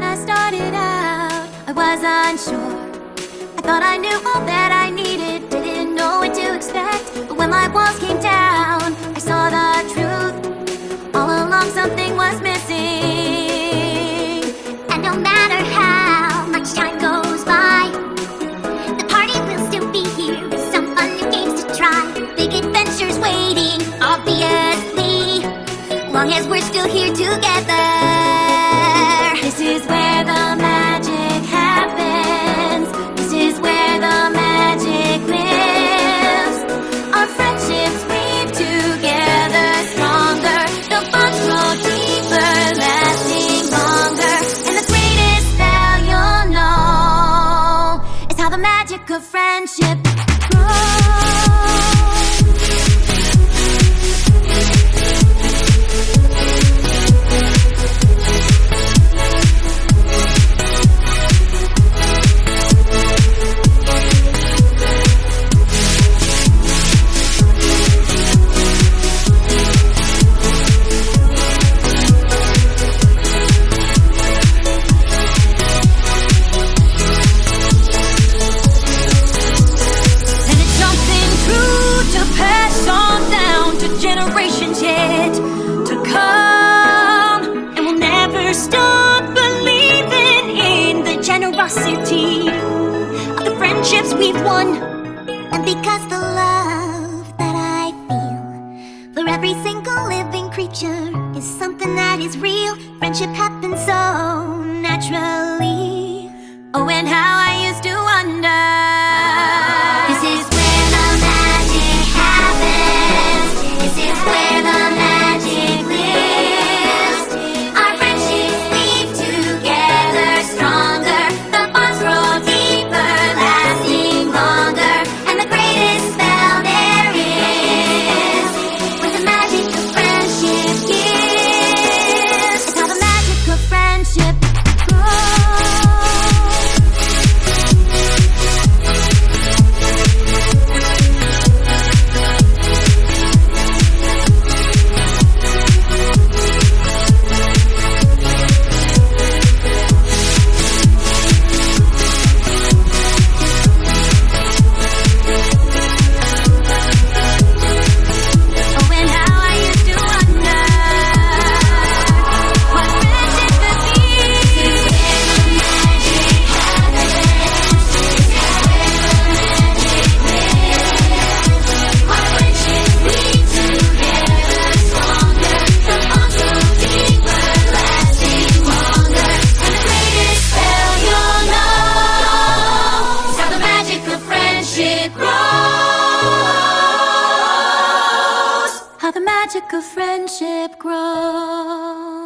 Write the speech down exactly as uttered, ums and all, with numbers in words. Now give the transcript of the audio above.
I started out, I was unsure. I thought I knew all that I needed, didn't know what to expect. But when my walls came down, I saw the truth. All along something was missing. And no matter how much time goes by, the party will still be here with some fun new games to try. Big adventures waiting, obviously, long as we're still here together. This is where the magic happens. This is where the magic lives. Our friendships weave together stronger. The bonds grow deeper, lasting longer. And the greatest spell you'll know is how the magic of friendship grows. Generations yet to come, and we'll never stop believing in the generosity of the friendships we've won. And because the love that I feel for every single living creature is something that is real, friendship happens so naturally. Oh, and how I used to wonder. This is where the magic happens. This is where the magic lives. Our friendships weave together stronger. The bonds grow deeper, lasting longer. And the greatest spell there is what the magic of friendship gives. It's how the magic of friendship grows. How the magic of friendship grows.